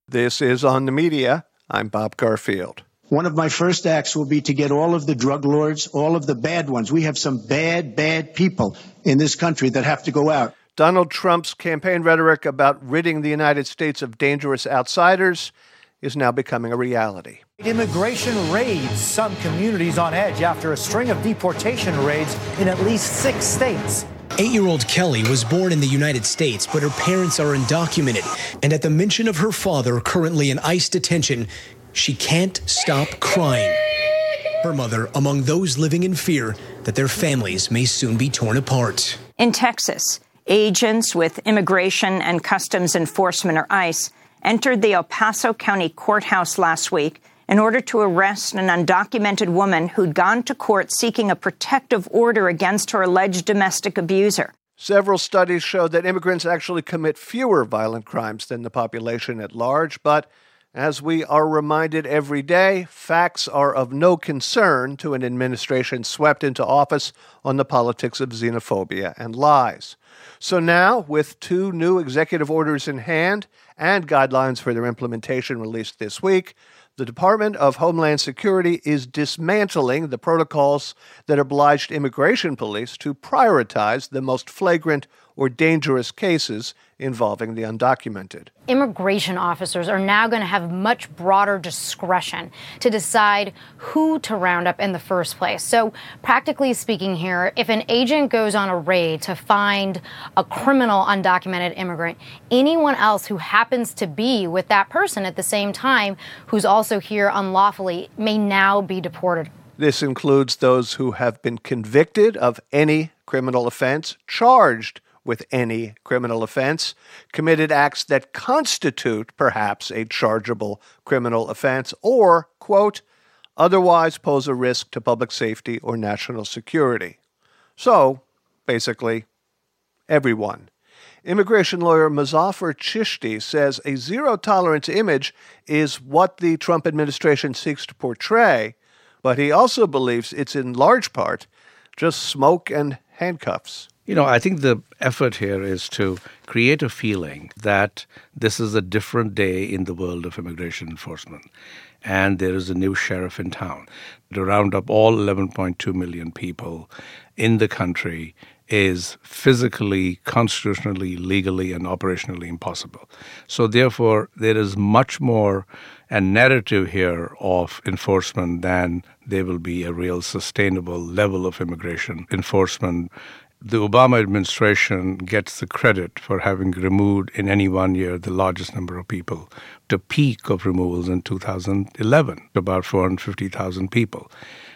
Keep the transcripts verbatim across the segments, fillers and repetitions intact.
This is On the Media. I'm Bob Garfield. One of my first acts will be to get all of the drug lords, all of the bad ones. We have some bad, bad people in this country that have to go out. Donald Trump's campaign rhetoric about ridding the United States of dangerous outsiders is now becoming a reality. Immigration raids, some communities on edge after a string of deportation raids in at least six states. Eight-year-old Kelly was born in the United States, but her parents are undocumented. And at the mention of her father, currently in ICE detention, she can't stop crying. Her mother among those living in fear that their families may soon be torn apart. In Texas, agents with Immigration and Customs Enforcement, or ICE, entered the El Paso County Courthouse last week in order to arrest an undocumented woman who'd gone to court seeking a protective order against her alleged domestic abuser. Several studies show that immigrants actually commit fewer violent crimes than the population at large, but as we are reminded every day, facts are of no concern to an administration swept into office on the politics of xenophobia and lies. So now, with two new executive orders in hand and guidelines for their implementation released this week, the Department of Homeland Security is dismantling the protocols that obliged immigration police to prioritize the most flagrant or dangerous cases involving the undocumented. Immigration officers are now going to have much broader discretion to decide who to round up in the first place. So practically speaking here, if an agent goes on a raid to find a criminal undocumented immigrant, anyone else who happens to be with that person at the same time who's also here unlawfully may now be deported. This includes those who have been convicted of any criminal offense, charged with any criminal offense, committed acts that constitute perhaps a chargeable criminal offense, or, quote, otherwise pose a risk to public safety or national security. So, basically, everyone. Immigration lawyer Muzaffar Chishti says a zero-tolerance image is what the Trump administration seeks to portray, but he also believes it's in large part just smoke and handcuffs. You know, I think the effort here is to create a feeling that this is a different day in the world of immigration enforcement, and there is a new sheriff in town. To round up all eleven point two million people in the country is physically, constitutionally, legally, and operationally impossible. So therefore, there is much more a narrative here of enforcement than there will be a real sustainable level of immigration enforcement. The Obama administration gets the credit for having removed in any one year the largest number of people. The peak of removals in two thousand eleven, about four hundred fifty thousand people.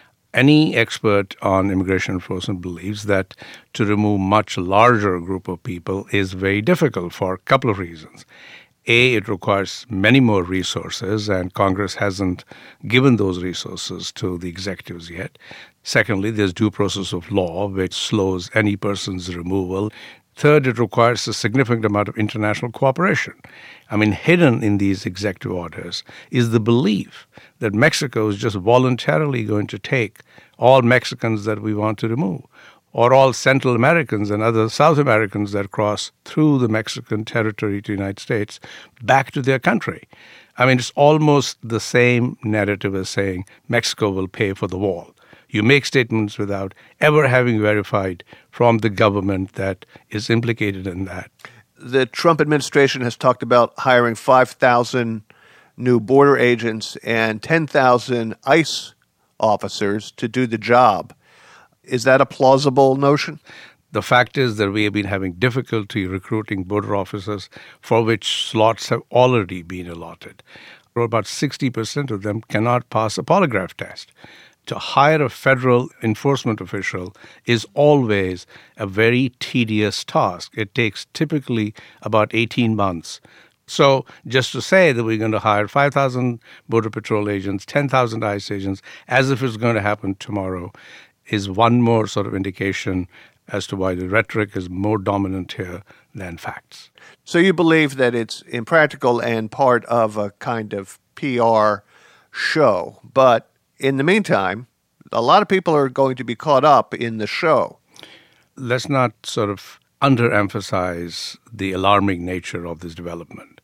Any expert on immigration enforcement believes that to remove much larger group of people is very difficult for a couple of reasons. A, it requires many more resources, and Congress hasn't given those resources to the executives yet. Secondly, there's due process of law, which slows any person's removal. Third, it requires a significant amount of international cooperation. I mean, hidden in these executive orders is the belief that Mexico is just voluntarily going to take all Mexicans that we want to remove, or all Central Americans and other South Americans that cross through the Mexican territory to the United States back to their country. I mean, it's almost the same narrative as saying Mexico will pay for the wall. You make statements without ever having verified from the government that is implicated in that. The Trump administration has talked about hiring five thousand new border agents and ten thousand ICE officers to do the job. Is that a plausible notion? The fact is that we have been having difficulty recruiting border officers for which slots have already been allotted. About sixty percent of them cannot pass a polygraph test. To hire a federal enforcement official is always a very tedious task. It takes typically about eighteen months. So just to say that we're going to hire five thousand Border Patrol agents, ten thousand ICE agents, as if it's going to happen tomorrow, is one more sort of indication as to why the rhetoric is more dominant here than facts. So you believe that it's impractical and part of a kind of P R show, but in the meantime, a lot of people are going to be caught up in the show. Let's not sort of underemphasize the alarming nature of this development.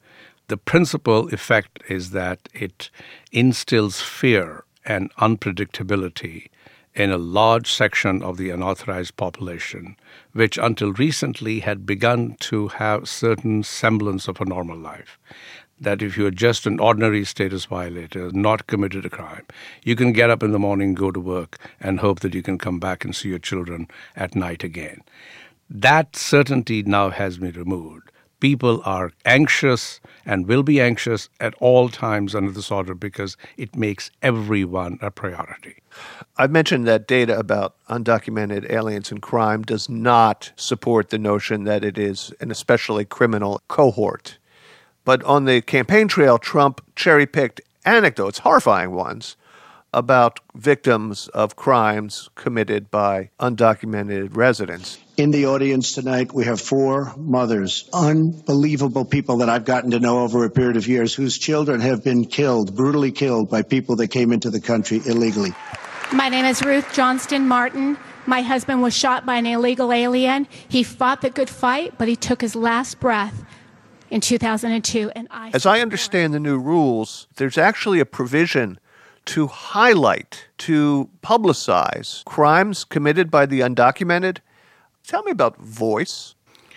The principal effect is that it instills fear and unpredictability in a large section of the unauthorized population, which until recently had begun to have certain semblance of a normal life. That if you're just an ordinary status violator, not committed a crime, you can get up in the morning, go to work, and hope that you can come back and see your children at night again. That certainty now has been removed. People are anxious and will be anxious at all times under this order because it makes everyone a priority. I've mentioned that data about undocumented aliens and crime does not support the notion that it is an especially criminal cohort. But on the campaign trail, Trump cherry-picked anecdotes, horrifying ones, about victims of crimes committed by undocumented residents. In the audience tonight, we have four mothers, unbelievable people that I've gotten to know over a period of years, whose children have been killed, brutally killed by people that came into the country illegally. My name is Ruth Johnston Martin. My husband was shot by an illegal alien. He fought the good fight, but he took his last breath in two thousand two. And I As I understand the new rules, there's actually a provision to highlight, to publicize crimes committed by the undocumented. Tell me about VOICE.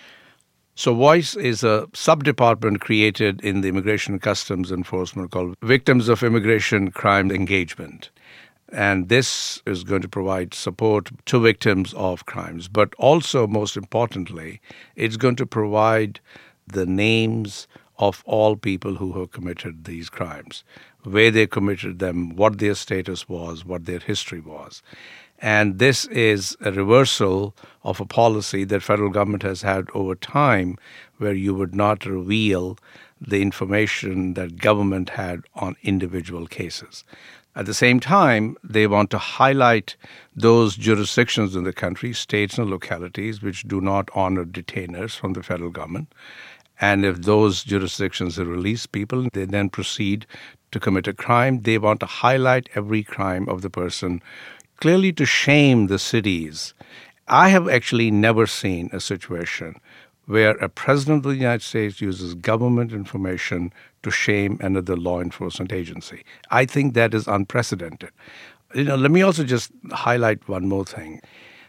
So VOICE is a sub-department created in the Immigration and Customs Enforcement called Victims of Immigration Crime Engagement. And this is going to provide support to victims of crimes. But also, most importantly, it's going to provide the names of all people who have committed these crimes, where they committed them, what their status was, what their history was. And this is a reversal of a policy that federal government has had over time where you would not reveal the information that government had on individual cases. At the same time, they want to highlight those jurisdictions in the country, states and localities, which do not honor detainers from the federal government. And if those jurisdictions release people, they then proceed to commit a crime. They want to highlight every crime of the person, clearly to shame the cities. I have actually never seen a situation where a president of the United States uses government information to shame another law enforcement agency. I think that is unprecedented. You know, let me also just highlight one more thing.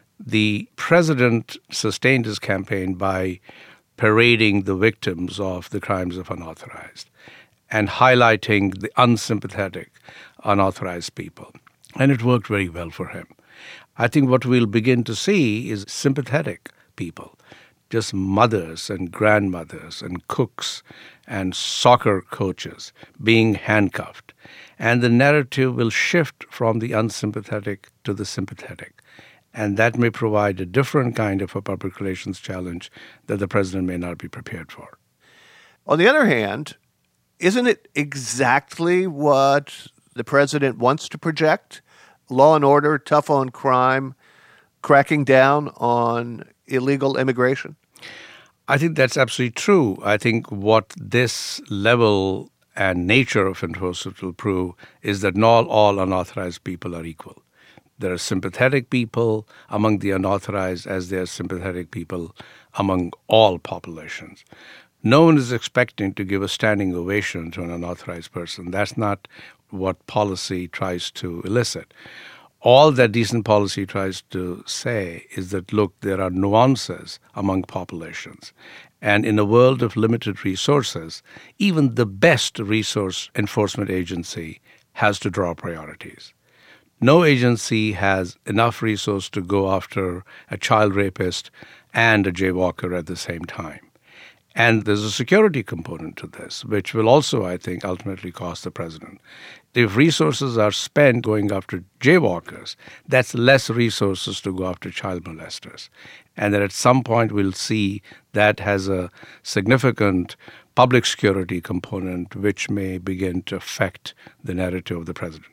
The president sustained his campaign by parading the victims of the crimes of unauthorized and highlighting the unsympathetic unauthorized people. And it worked very well for him. I think what we'll begin to see is sympathetic people, just mothers and grandmothers and cooks and soccer coaches being handcuffed. And the narrative will shift from the unsympathetic to the sympathetic. And that may provide a different kind of a public relations challenge that the president may not be prepared for. On the other hand, isn't it exactly what the president wants to project? Law and order, tough on crime, cracking down on illegal immigration? I think that's absolutely true. I think what this level and nature of enforcement will prove is that not all unauthorized people are equal. There are sympathetic people among the unauthorized as there are sympathetic people among all populations. No one is expecting to give a standing ovation to an unauthorized person. That's not what policy tries to elicit. All that decent policy tries to say is that, look, there are nuances among populations. And in a world of limited resources, even the best resource enforcement agency has to draw priorities. No agency has enough resource to go after a child rapist and a jaywalker at the same time. And there's a security component to this, which will also, I think, ultimately cost the president. If resources are spent going after jaywalkers, that's less resources to go after child molesters. And that at some point we'll see that has a significant public security component which may begin to affect the narrative of the president.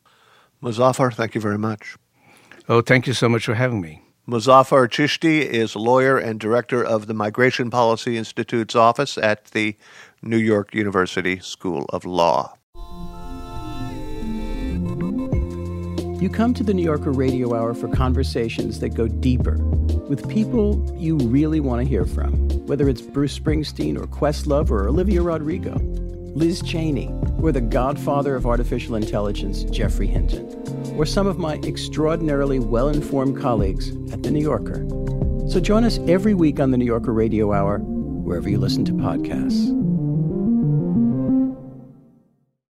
Muzaffar, thank you very much. Oh, thank you so much for having me. Muzaffar Chishti is lawyer and director of the Migration Policy Institute's office at the New York University School of Law. You come to the New Yorker Radio Hour for conversations that go deeper with people you really want to hear from, whether it's Bruce Springsteen or Questlove or Olivia Rodrigo. Liz Cheney, or the godfather of artificial intelligence, Geoffrey Hinton, or some of my extraordinarily well-informed colleagues at The New Yorker. So join us every week on The New Yorker Radio Hour, wherever you listen to podcasts.